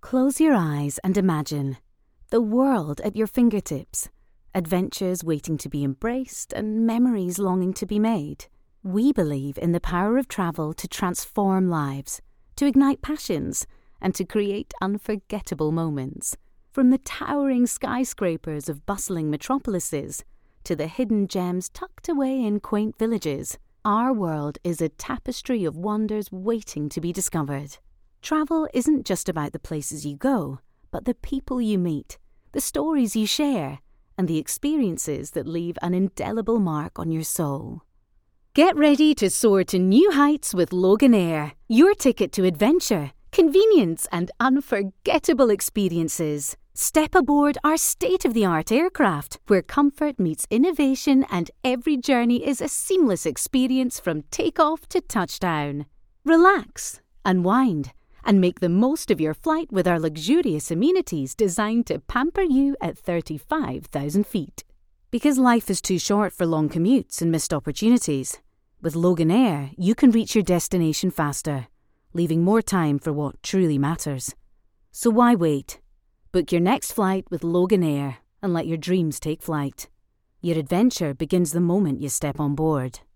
Close your eyes and imagine the world at your fingertips, adventures waiting to be embraced and memories longing to be made. We believe in the power of travel to transform lives, to ignite passions, and to create unforgettable moments. From the towering skyscrapers of bustling metropolises to the hidden gems tucked away in quaint villages, our world is a tapestry of wonders waiting to be discovered. Travel isn't just about the places you go, but the people you meet, the stories you share, and the experiences that leave an indelible mark on your soul. Get ready to soar to new heights with Loganair, your ticket to adventure, convenience, and unforgettable experiences. Step aboard our state-of-the-art aircraft, where comfort meets innovation and every journey is a seamless experience from takeoff to touchdown. Relax, unwind, and make the most of your flight with our luxurious amenities designed to pamper you at 35,000 feet. Because life is too short for long commutes and missed opportunities, with Loganair you can reach your destination faster, leaving more time for what truly matters. So why wait? Book your next flight with Loganair and let your dreams take flight. Your adventure begins the moment you step on board.